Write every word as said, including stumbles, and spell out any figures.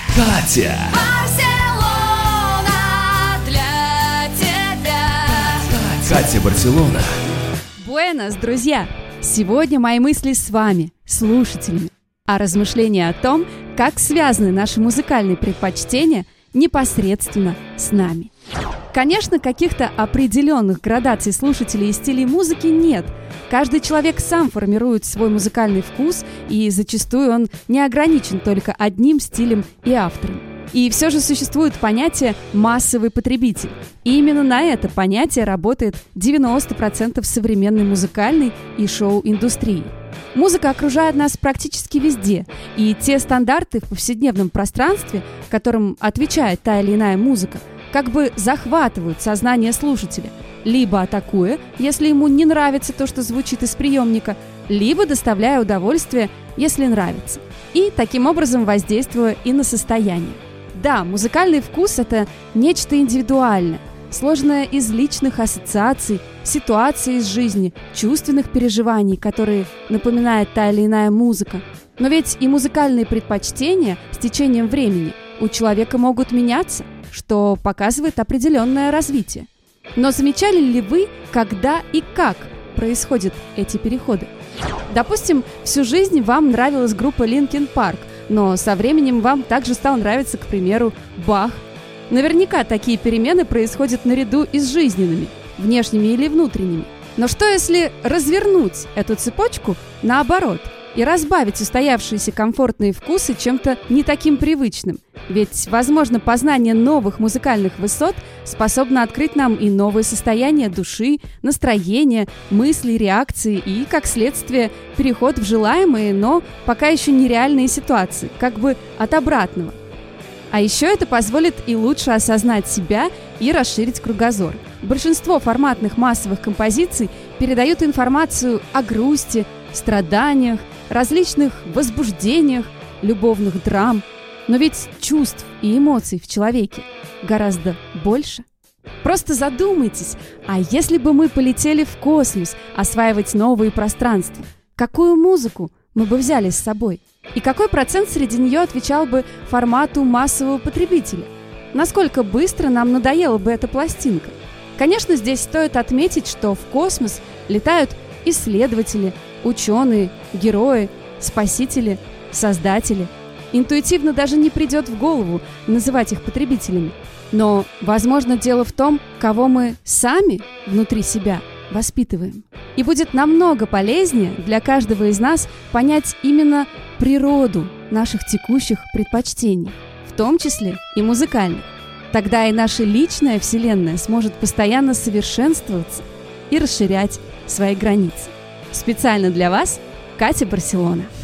Катя! Барселона для тебя. Катя Барселона. Буэнос, друзья! Сегодня мои мысли с вами, слушателями, а размышления о том, как связаны наши музыкальные предпочтения непосредственно с нами. Конечно, каких-то определенных градаций слушателей и стилей музыки нет. Каждый человек сам формирует свой музыкальный вкус, и зачастую он не ограничен только одним стилем и автором. И все же существует понятие «массовый потребитель». И именно на это понятие работает девяносто процентов современной музыкальной и шоу-индустрии. Музыка окружает нас практически везде, и те стандарты в повседневном пространстве, которым отвечает та или иная музыка, как бы захватывают сознание слушателя, либо атакуя, если ему не нравится то, что звучит из приемника, либо доставляя удовольствие, если нравится, и таким образом воздействуя и на состояние. Да, музыкальный вкус – это нечто индивидуальное, сложное из личных ассоциаций, ситуаций из жизни, чувственных переживаний, которые напоминает та или иная музыка. Но ведь и музыкальные предпочтения с течением времени у человека могут меняться, что показывает определенное развитие. Но замечали ли вы, когда и как происходят эти переходы? Допустим, всю жизнь вам нравилась группа Linkin Park, но со временем вам также стал нравиться, к примеру, Бах. Наверняка такие перемены происходят наряду и с жизненными, внешними или внутренними. Но что если развернуть эту цепочку наоборот и разбавить устоявшиеся комфортные вкусы чем-то не таким привычным? Ведь, возможно, познание новых музыкальных высот способно открыть нам и новые состояния души, настроения, мыслей, реакции и, как следствие, переход в желаемые, но пока еще нереальные ситуации, как бы от обратного. А еще это позволит и лучше осознать себя и расширить кругозор. Большинство форматных массовых композиций передают информацию о грусти, страданиях, различных возбуждениях, любовных драм. Но ведь чувств и эмоций в человеке гораздо больше. Просто задумайтесь, а если бы мы полетели в космос осваивать новые пространства, какую музыку мы бы взяли с собой? И какой процент среди нее отвечал бы формату массового потребителя? Насколько быстро нам надоела бы эта пластинка? Конечно, здесь стоит отметить, что в космос летают исследователи, ученые, герои, спасители, создатели. Интуитивно даже не придет в голову называть их потребителями. Но, возможно, дело в том, кого мы сами внутри себя воспитываем. И будет намного полезнее для каждого из нас понять именно природу наших текущих предпочтений, в том числе и музыкальных. Тогда и наша личная вселенная сможет постоянно совершенствоваться и расширять свои границы. Специально для вас Катя Барселона.